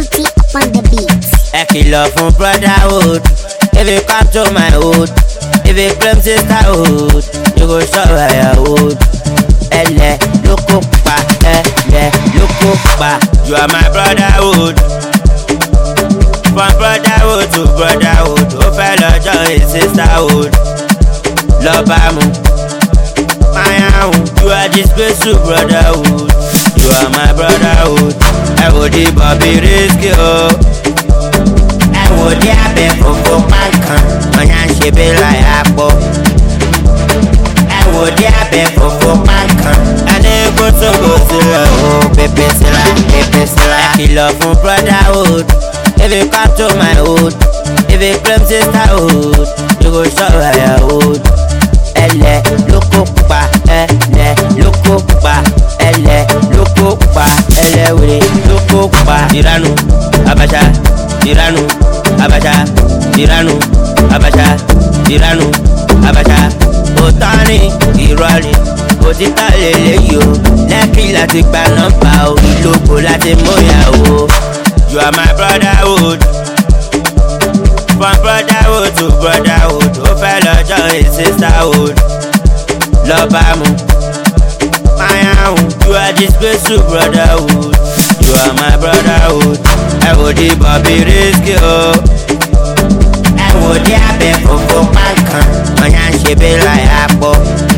Tutti upon the beats. I kill love from brotherhood. If you come to my hood, if you claim sisterhood, you go show firewood. Elle, loco pa, elle, loco pa. You are my brotherhood. From brotherhood to brotherhood, oh fellow joy is sisterhood. Love amu, my own. You are this special brotherhood. You are my brotherhood. I would be Bobby risky oh. I would be for mankan. My hand she be like apple. I would be for mankan. And then go to oh, baby sila, baby sila. I kill love from brotherhood. If you come to my hood, if you claim sisterhood, you go show firewood. Elle, loco pa, elle, loco pa, elle, loco pa, elle, oui, loco pa. Tiranu, Abacha, tiranu, Abacha, tiranu, Abacha, tiranu, Abacha. Otani, iroli, otita lele yo. Lẹ́kì láti gba nọ́mbà o, ìlòkò láti mọ́yà o. You are my brotherhood. From brotherhood to brotherhood, oh fellow joy is sisterhood. Love amu, my own. You are this special brotherhood. You are my brotherhood. I would be Bobby risky oh. I would be for mankan. My hand she be like apple.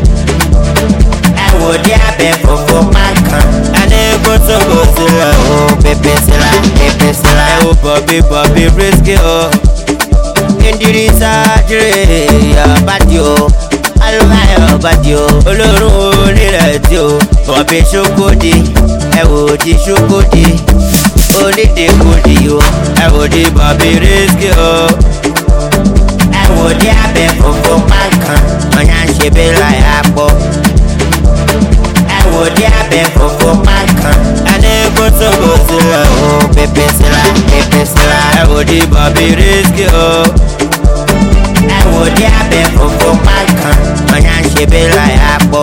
I would be for mankan. And then go to oh, baby sila, baby sila. I would Bobby risky oh. Indirisa jire ya badio, aluga ya badio. Olorun onírẹ̀tì o, Bobby Shokodi, ẹ wò di Shokodi. Onídekodi o, ẹ wò di Bobby risky o. Ẹ wò di abẹ funfun mankan, ọ̀yà ń ṣe bí láì apọ̀. Ẹ wò di abẹ funfun mankan, ẹni kó tó kó sílẹ̀ o, pépé sílá, pépé sílá. Ẹ wò di Bobby risky o. I would be for mankan. Ọ̀yà ń ṣe bí láì apọ̀.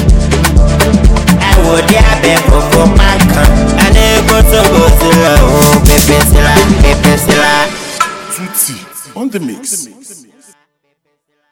I would be for mankan. Ẹni kó tó kó sílẹ̀ o, pépé sílá, pépé sílá. Tutti on the mix.